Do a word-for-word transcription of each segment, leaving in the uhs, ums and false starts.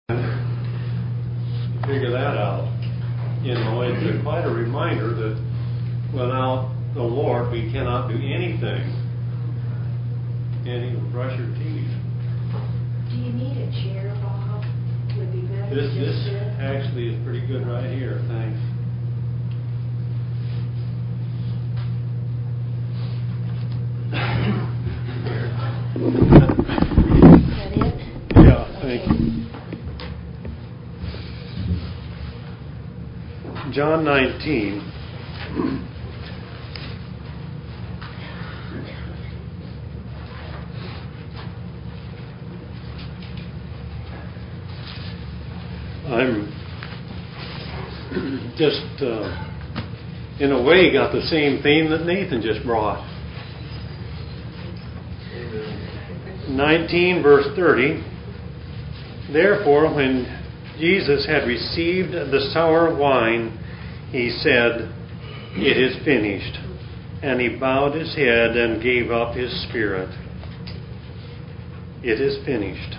Figure that out. You know, it's a, quite a reminder that without the Lord we cannot do anything. Can't even brush your teeth. Do you need a chair, Bob? Would be better This, to this just sit. actually is pretty good right here, thanks. Is that it? Yeah, thank you. John nineteen. I'm just, uh, in a way, got the same theme that Nathan just brought. nineteen, verse thirty. Therefore, when Jesus had received the sour wine, he said, "It is finished." And he bowed his head and gave up his spirit. It is finished.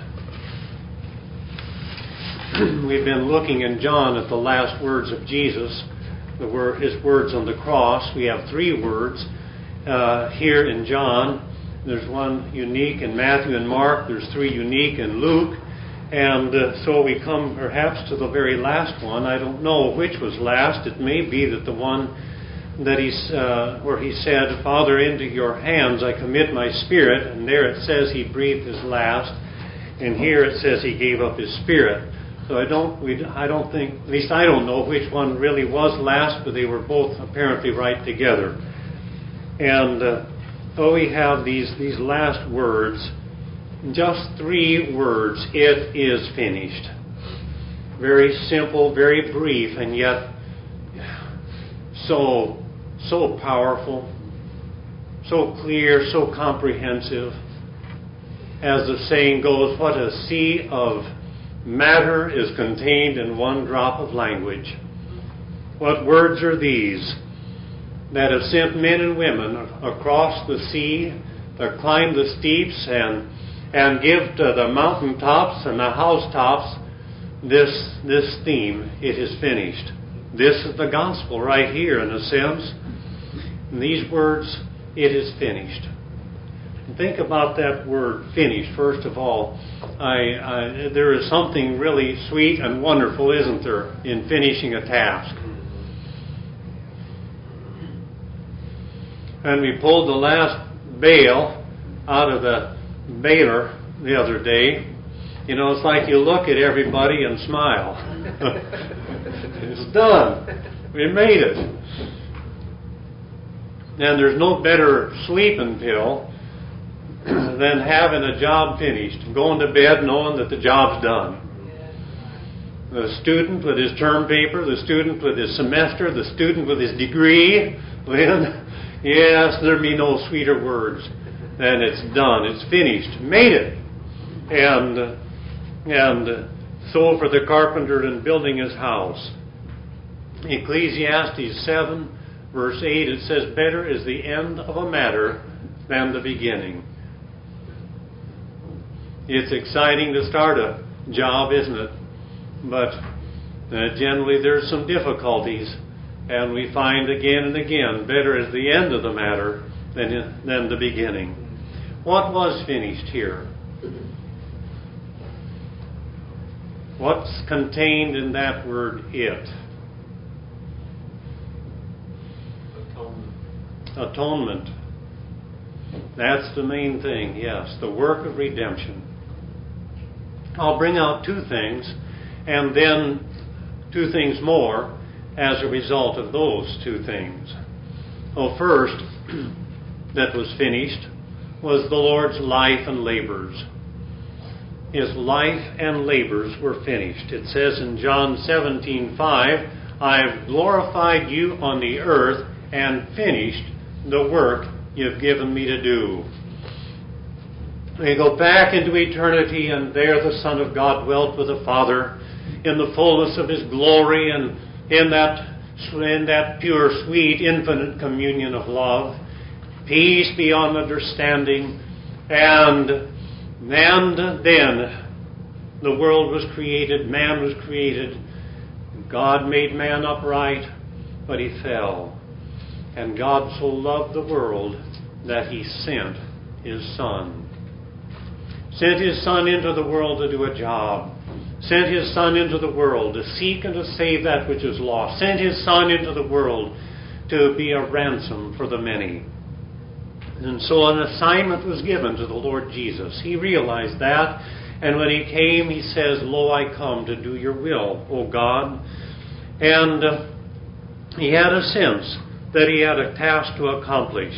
We've been looking in John at the last words of Jesus, the word, his words on the cross. We have three words uh, here in John. There's one unique in Matthew and Mark. There's three unique in Luke. And uh, so we come perhaps to the very last one. I don't know which was last. It may be that the one that he's, uh, where he said, "Father, into your hands I commit my spirit." And there it says he breathed his last. And here it says he gave up his spirit. So I don't, we, I don't think, at least I don't know which one really was last, but they were both apparently right together. And uh, so we have these, these last words. Just three words. It is finished. Very simple, very brief, and yet so, so powerful, so clear, so comprehensive. As the saying goes, what a sea of matter is contained in one drop of language. What words are these that have sent men and women across the sea, that climb the steeps and and give to the mountaintops and the housetops this this theme, it is finished. This is the gospel right here in a sense. And these words, it is finished. And think about that word finished. First of all, I, I, there is something really sweet and wonderful, isn't there, in finishing a task. And we pulled the last bale out of the baler the other day. You know, it's like you look at everybody and smile. It's done. We made it. And there's no better sleeping pill than having a job finished, going to bed knowing that the job's done. The student with his term paper, the student with his semester, the student with his degree, Lynn, yes, there'd be no sweeter words than it's done, it's finished, made it. And, and so for the carpenter in building his house. Ecclesiastes seven, verse eight, it says, "Better is the end of a matter than the beginning." It's exciting to start a job, isn't it? But uh, generally there's some difficulties, and we find again and again, better is the end of the matter than, than the beginning. What was finished here? What's contained in that word, it? Atonement. Atonement. That's the main thing, yes. The work of redemption. I'll bring out two things, and then two things more as a result of those two things. Well, first, that was finished, was the Lord's life and labors. His life and labors were finished. It says in John seventeen five, "I have glorified you on the earth and finished the work you've given me to do." We go back into eternity, and there the Son of God dwelt with the Father in the fullness of His glory and in that, in that pure, sweet, infinite communion of love. Peace beyond understanding. And, and then The world was created, man was created. God made man upright, but he fell. And God so loved the world that he sent his Son. Sent his Son into the world to do a job. Sent his Son into the world to seek and to save that which is lost. Sent his Son into the world to be a ransom for the many. And so an assignment was given to the Lord Jesus. He realized that. And when he came, he says, "Lo, I come to do your will, O God." And uh, he had a sense that he had a task to accomplish.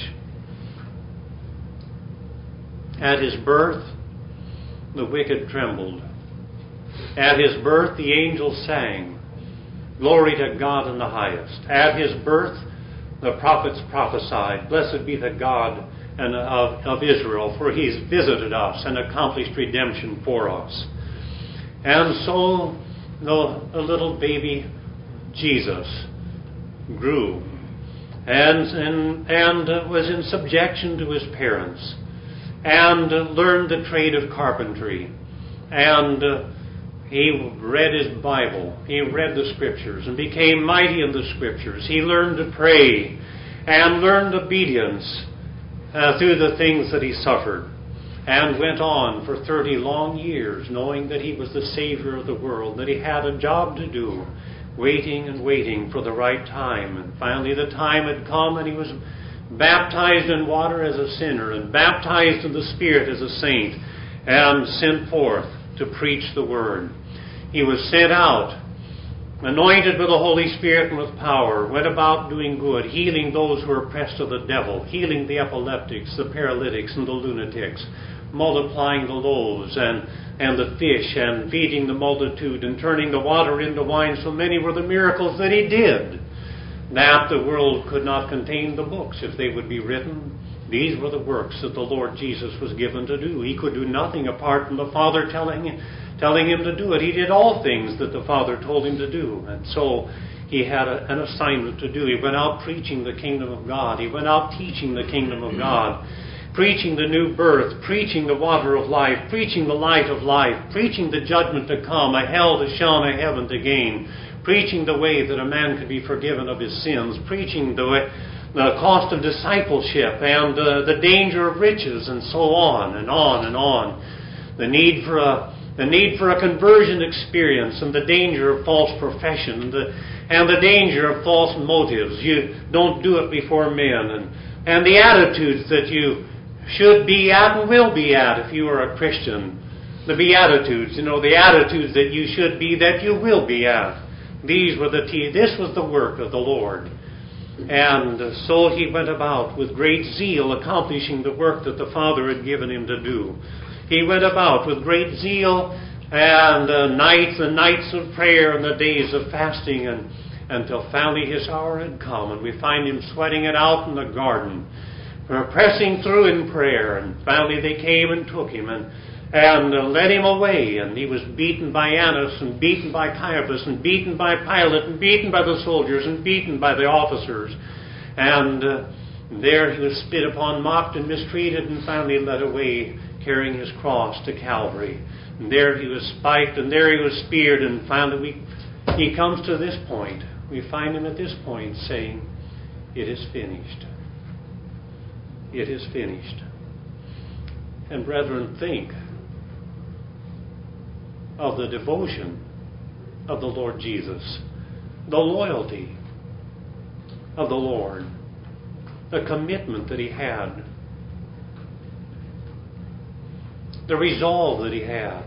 At his birth, the wicked trembled. At his birth, the angels sang, "Glory to God in the highest." At his birth, the prophets prophesied, "Blessed be the God and of, of Israel, for he's visited us and accomplished redemption for us." And so the, the little baby Jesus grew and, and, and was in subjection to his parents and learned the trade of carpentry. And uh, he read his Bible. He read the Scriptures and became mighty in the Scriptures. He learned to pray and learned obedience uh, through the things that he suffered, and went on for thirty long years knowing that he was the Savior of the world, that he had a job to do, waiting and waiting for the right time. And finally the time had come, and he was baptized in water as a sinner and baptized in the Spirit as a saint, and sent forth to preach the Word. He was sent out, anointed with the Holy Spirit and with power, went about doing good, healing those who were oppressed of the devil, healing the epileptics, the paralytics, and the lunatics, multiplying the loaves and, and the fish, and feeding the multitude, and turning the water into wine. So many were the miracles that he did that the world could not contain the books if they would be written. These were the works that the Lord Jesus was given to do. He could do nothing apart from the Father telling, telling him to do it. He did all things that the Father told him to do. And so he had a, an assignment to do. He went out preaching the kingdom of God. He went out teaching the kingdom of God, preaching the new birth, preaching the water of life, preaching the light of life, preaching the judgment to come, a hell to shun, a heaven to gain, preaching the way that a man could be forgiven of his sins, preaching the way, the cost of discipleship and uh, the danger of riches, and so on and on and on. The need for a the need for a conversion experience, and the danger of false profession, and the, and the danger of false motives. You don't do it before men, and and the attitudes that you should be at and will be at if you are a Christian. The Beatitudes, you know, the attitudes that you should be, that you will be at. These were the t- This was the work of the Lord. And so he went about with great zeal, accomplishing the work that the Father had given him to do. He went about with great zeal, and uh, nights and nights of prayer and the days of fasting, and until finally his hour had come, and we find him sweating it out in the garden, uh, pressing through in prayer. And finally they came and took him and and uh, led him away, and he was beaten by Annas, and beaten by Caiaphas, and beaten by Pilate, and beaten by the soldiers, and beaten by the officers. And uh, there he was spit upon, mocked, and mistreated, and finally led away, carrying his cross to Calvary. And there he was spiked, and there he was speared, and finally we, he comes to this point. We find him at this point saying, "It is finished. It is finished." And brethren, think of the devotion of the Lord Jesus, the loyalty of the Lord, the commitment that he had, the resolve that he had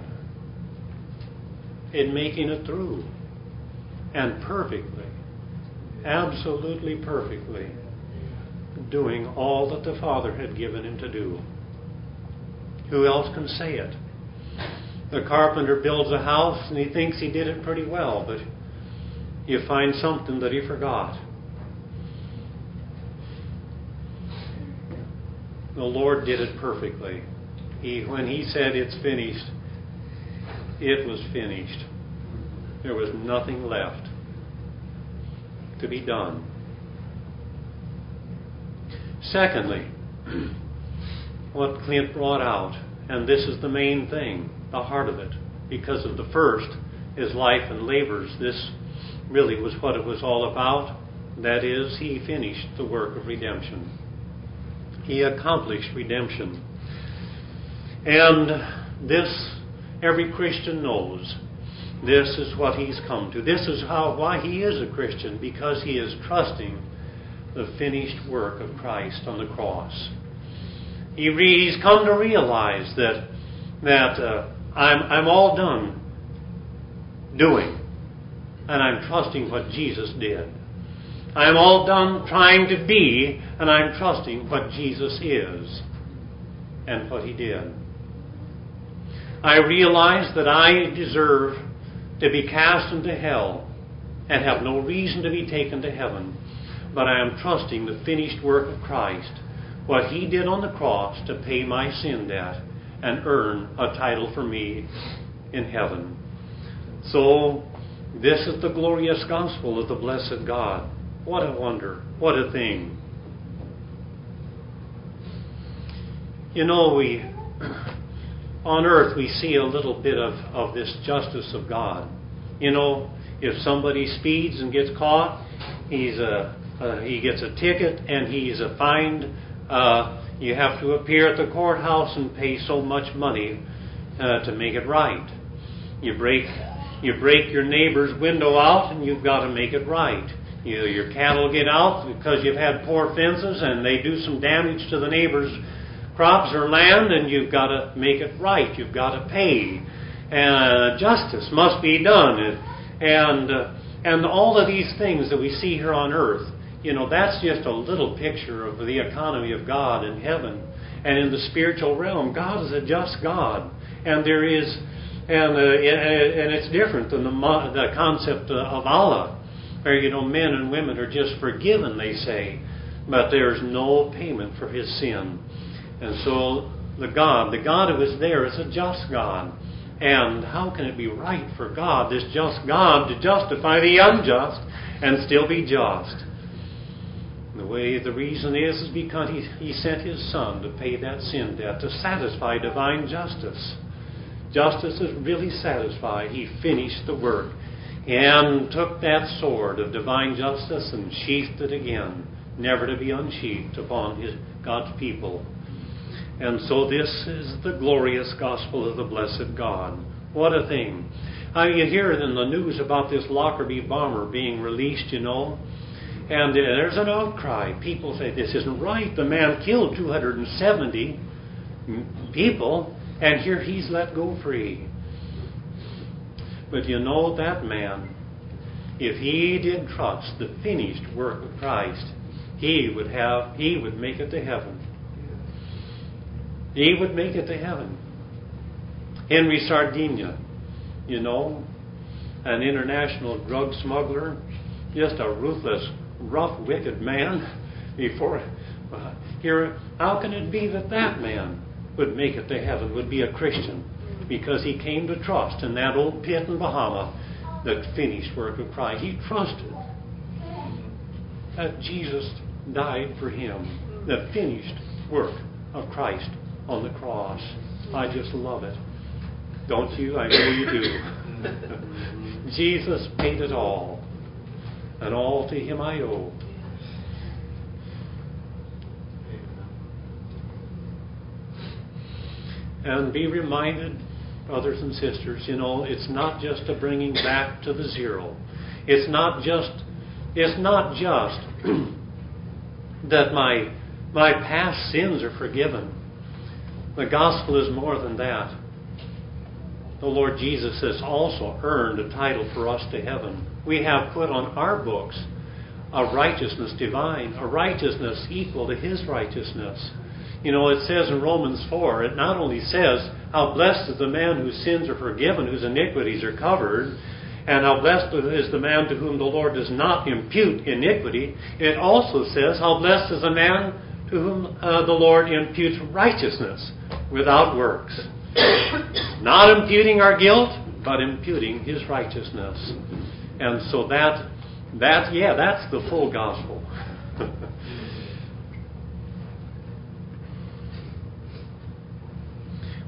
in making it through, and perfectly, absolutely perfectly, doing all that the Father had given him to do. Who else can say it? The carpenter builds a house and he thinks he did it pretty well, but you find something that he forgot. The Lord did it perfectly. He, when he said it's finished, it was finished. There was nothing left to be done. Secondly, what Clint brought out, and this is the main thing, the heart of it, because of the first, his life and labors. This really was what it was all about. That is, he finished the work of redemption. He accomplished redemption. And this, every Christian knows. This is what he's come to. This is how why he is a Christian, because he is trusting the finished work of Christ on the cross. He re, he's come to realize that that uh, I'm I'm all done doing, and I'm trusting what Jesus did. I'm all done trying to be, and I'm trusting what Jesus is and what he did. I realize that I deserve to be cast into hell and have no reason to be taken to heaven, but I am trusting the finished work of Christ, what he did on the cross to pay my sin debt and earn a title for me in heaven. So, this is the glorious gospel of the blessed God. What a wonder. What a thing. You know, we on earth we see a little bit of, of this justice of God. You know, if somebody speeds and gets caught, he's a, uh, he gets a ticket and he's a fined. Uh, you have to appear at the courthouse and pay so much money uh, to make it right. You break you break your neighbor's window out and you've got to make it right. You, your cattle get out because you've had poor fences and they do some damage to the neighbor's crops or land, and you've got to make it right. You've got to pay. And justice must be done. And and, uh, and all of these things that we see here on earth, you know, that's just a little picture of the economy of God in heaven. And in the spiritual realm, God is a just God. And there is, and uh, and it's different than the, the concept of Allah, where, you know, men and women are just forgiven, they say, but there's no payment for his sin. And so the God, the God who is there is a just God. And how can it be right for God, this just God, to justify the unjust and still be just? The way, the reason is, is because he, he sent his Son to pay that sin debt, to satisfy divine justice. Justice is really satisfied. He finished the work and took that sword of divine justice and sheathed it again, never to be unsheathed upon his God's people. And so this is the glorious gospel of the blessed God. What a thing. Uh, you hear in the news about this Lockerbie bomber being released, you know, and uh, there's an outcry. People say, this isn't right. The man killed two hundred seventy people, and here he's let go free. But you know, that man, if he did trust the finished work of Christ, he would have, he would make it to heaven. He would make it to heaven. Henry Sardinia, you know, an international drug smuggler, just a ruthless, rough, wicked man. Before, uh, here, how can it be that that man would make it to heaven, would be a Christian? Because he came to trust in that old pit in Bahama, the finished work of Christ. He trusted that Jesus died for him, the finished work of Christ on the cross. I just love it. Don't you? I know you do. Jesus paid it all, and all to him I owe. And be reminded, brothers and sisters, you know, it's not just a bringing back to the zero. It's not just, it's not just that my my past sins are forgiven. The gospel is more than that. The Lord Jesus has also earned a title for us to heaven. We have put on our books a righteousness divine, a righteousness equal to his righteousness. You know, it says in Romans four, it not only says, how blessed is the man whose sins are forgiven, whose iniquities are covered, and how blessed is the man to whom the Lord does not impute iniquity. It also says, how blessed is the man to whom uh, the Lord imputes righteousness without works. Not imputing our guilt, but imputing his righteousness. And so that, that yeah, that's the full gospel.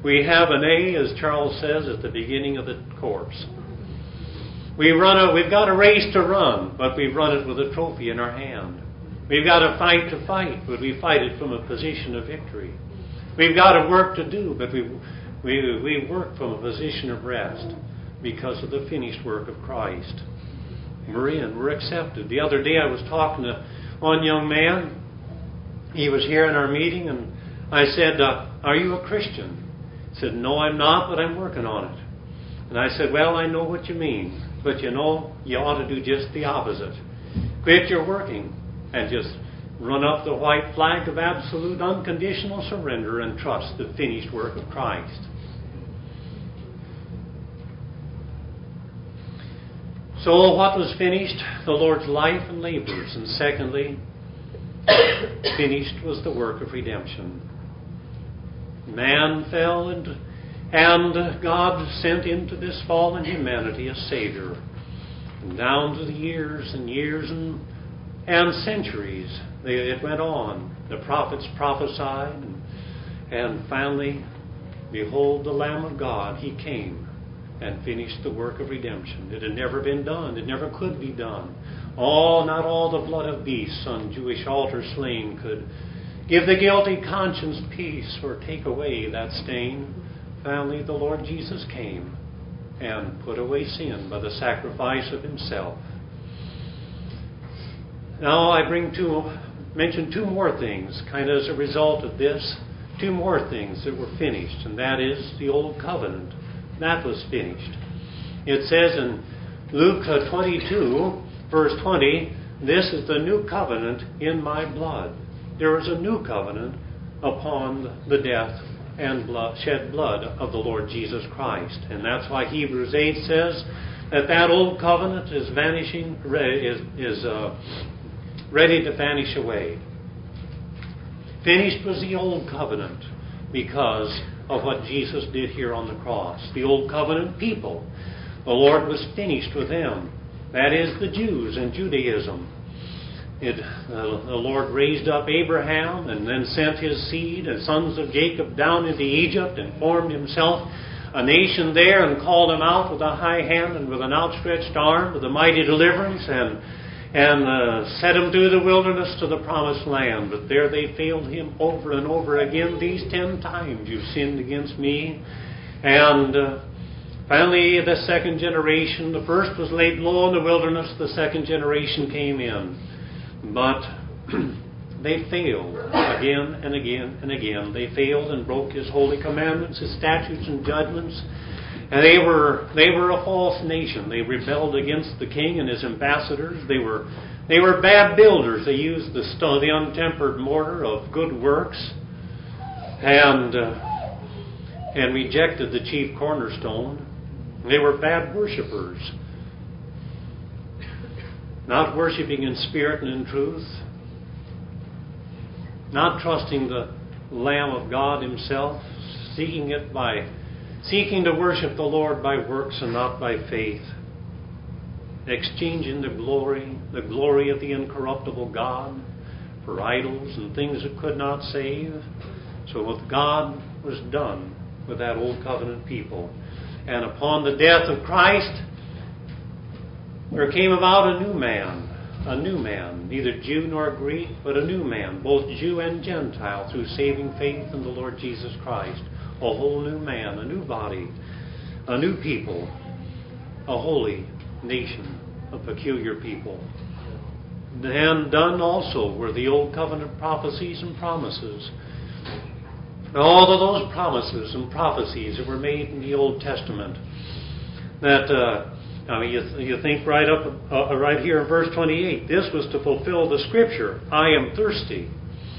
We have an A, as Charles says, at the beginning of the course. We run a, we've got a race to run, but we run it with a trophy in our hand. We've got a fight to fight, but we fight it from a position of victory. We've got a work to do, but we, we, we work from a position of rest because of the finished work of Christ. We're in, we're accepted. The other day I was talking to one young man. He was here in our meeting, and I said, uh, are you a Christian? He said, no, I'm not, but I'm working on it. And I said, well, I know what you mean, but you know, you ought to do just the opposite. Quit your working and just run up the white flag of absolute unconditional surrender and trust the finished work of Christ. So what was finished? The Lord's life and labors. And secondly, finished was the work of redemption. Man fell, and, and God sent into this fallen humanity a Savior. And down to the years and years and, and centuries, they, it went on. The prophets prophesied, and, and finally, behold, the Lamb of God, He came and finished the work of redemption. It had never been done. It never could be done. Oh, not all the blood of beasts on Jewish altars slain could give the guilty conscience peace or take away that stain. Finally, the Lord Jesus came and put away sin by the sacrifice of Himself. Now I bring two, mention two more things, kind of as a result of this. Two more things that were finished, and that is the Old Covenant. That was finished. It says in Luke twenty-two, verse twenty, this is the new covenant in my blood. There is a new covenant upon the death and blood, shed blood of the Lord Jesus Christ. And that's why Hebrews eight says that that old covenant is vanishing, is, is uh, ready to vanish away. Finished was the old covenant because of what Jesus did here on the cross. The old covenant people, the Lord was finished with them. That is the Jews and Judaism. It, uh, the Lord raised up Abraham and then sent his seed, the sons of Jacob, down into Egypt and formed Himself a nation there and called them out with a high hand and with an outstretched arm, with a mighty deliverance, and and uh, set them through the wilderness to the promised land. But there they failed Him over and over again. These ten times you've sinned against me. And uh, finally, the second generation, the first was laid low in the wilderness, the second generation came in. But they failed again and again and again. They failed and broke His holy commandments, His statutes and judgments. And they were they were a false nation. They rebelled against the king and his ambassadors. They were they were bad builders. They used the stone, the untempered mortar of good works, and uh, and rejected the chief cornerstone. They were bad worshipers, not worshiping in spirit and in truth, not trusting the Lamb of God Himself, seeking it by Seeking to worship the Lord by works and not by faith. Exchanging the glory, the glory of the incorruptible God for idols and things that could not save. So what God was done with that old covenant people. And upon the death of Christ, there came about a new man. A new man. Neither Jew nor Greek, but a new man. Both Jew and Gentile through saving faith in the Lord Jesus Christ. A whole new man, a new body, a new people, a holy nation, a peculiar people. And done also were the old covenant prophecies and promises. All of those promises and prophecies that were made in the Old Testament. That, uh, I mean, you, you think right up, uh, right here in verse twenty-eight, this was to fulfill the Scripture, I am thirsty.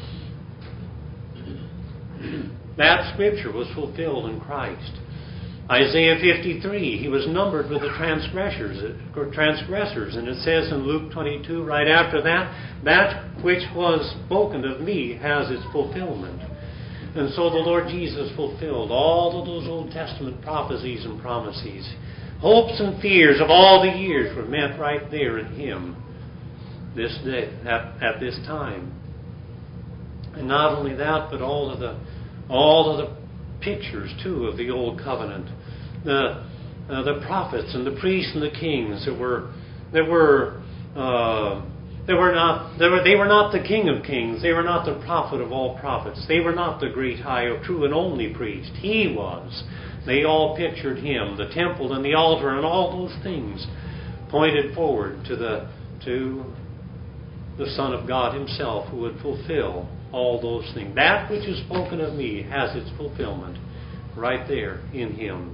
That Scripture was fulfilled in Christ. Isaiah fifty-three, He was numbered with the transgressors, transgressors. And it says in Luke twenty-two, right after that, that which was spoken of me has its fulfillment. And so the Lord Jesus fulfilled all of those Old Testament prophecies and promises. Hopes and fears of all the years were met right there in Him this day, at, at this time. And not only that, but all of the All of the pictures, too, of the old covenant. The uh, the prophets and the priests and the kings that were that were uh, they were not they were they were not the King of Kings. They were not the prophet of all prophets. They were not the great high, true and only priest. He was. They all pictured him. The temple and the altar and all those things pointed forward to the to the Son of God Himself, who would fulfill all those things. That which is spoken of me has its fulfillment right there in Him.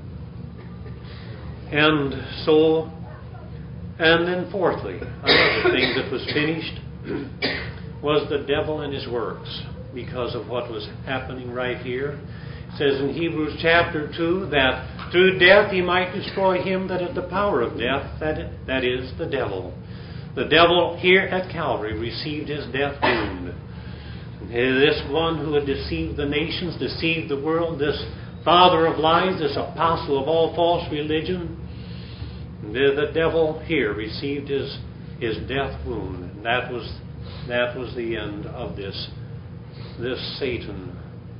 And so, and then fourthly, another thing that was finished was the devil and his works, because of what was happening right here. It says in Hebrews chapter two that through death He might destroy him that had the power of death, that, that is, the devil. The devil here at Calvary received his death wound. This one who had deceived the nations, deceived the world, this father of lies, this apostle of all false religion, the, the devil here received his his death wound. And that was that was the end of this this Satan.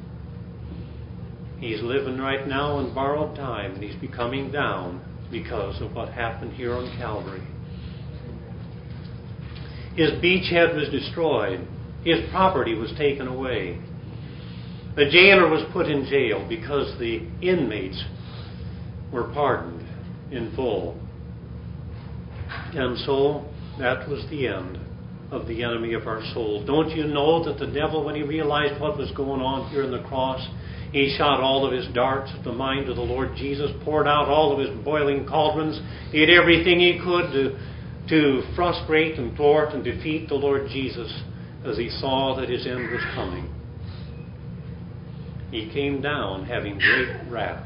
He's living right now in borrowed time, and he's becoming down because of what happened here on Calvary. His beachhead was destroyed. His property was taken away. The jailer was put in jail because the inmates were pardoned in full. And so that was the end of the enemy of our souls. Don't you know that the devil, when he realized what was going on here on the cross, he shot all of his darts at the mind of the Lord Jesus, poured out all of his boiling cauldrons, did everything he could to, to frustrate and thwart and defeat the Lord Jesus as he saw that his end was coming. He came down having great wrath.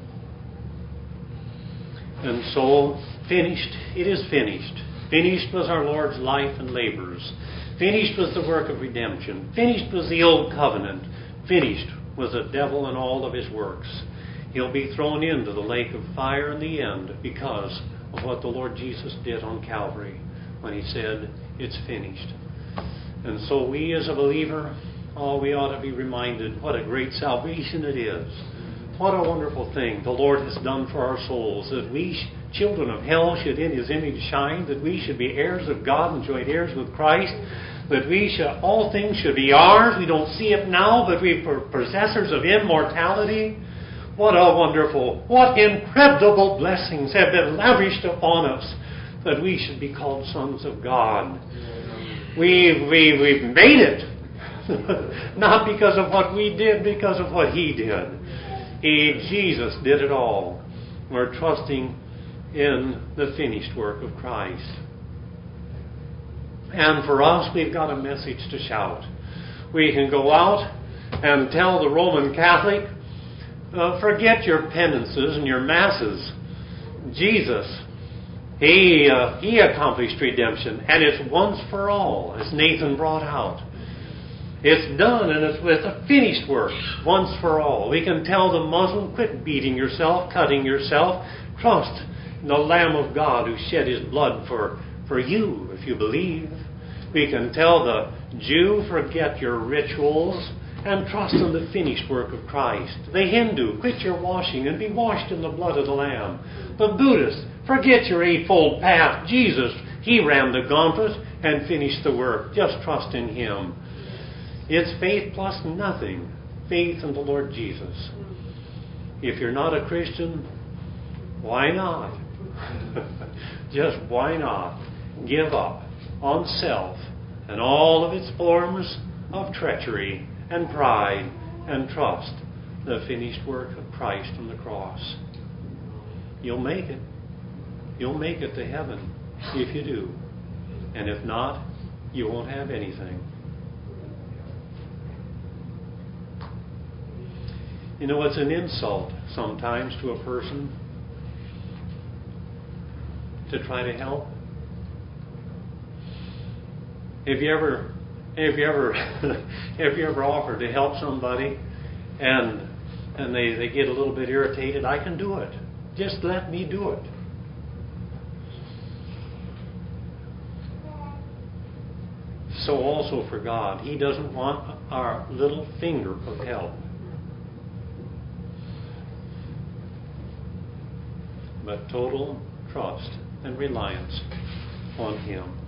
And so, finished, it is finished. Finished was our Lord's life and labors. Finished was the work of redemption. Finished was the old covenant. Finished was the devil and all of his works. He'll be thrown into the lake of fire in the end because of what the Lord Jesus did on Calvary when He said, it's finished. And so we as a believer, oh, we ought to be reminded what a great salvation it is. What a wonderful thing the Lord has done for our souls, that we, children of hell, should in His image shine, that we should be heirs of God and joint heirs with Christ, that we should, all things should be ours. We don't see it now, but we are possessors of immortality. What a wonderful, what incredible blessings have been lavished upon us, that we should be called sons of God. We, we, we've made it. Not because of what we did, because of what He did. He, Jesus, did it all. We're trusting in the finished work of Christ. And for us, we've got a message to shout. We can go out and tell the Roman Catholic, uh, forget your penances and your masses. Jesus, He uh, He accomplished redemption, and it's once for all, as Nathan brought out. It's done, and it's with a finished work, once for all. We can tell the Muslim, quit beating yourself, cutting yourself. Trust in the Lamb of God who shed His blood for, for you, if you believe. We can tell the Jew, forget your rituals and trust in the finished work of Christ. The Hindu, quit your washing and be washed in the blood of the Lamb. The Buddhist, forget your eightfold path. Jesus, He ran the gauntlet and finished the work. Just trust in Him. It's faith plus nothing. Faith in the Lord Jesus. If you're not a Christian, why not? Just why not give up on self and all of its forms of treachery and pride and trust the finished work of Christ on the cross. You'll make it. You'll make it to heaven if you do. And if not, you won't have anything. You know, it's an insult sometimes to a person to try to help. Have you ever, have you ever, have you ever offered to help somebody, and and they, they get a little bit irritated? I can do it. Just let me do it. So also for God, He doesn't want our little finger of help. but total trust and reliance on Him.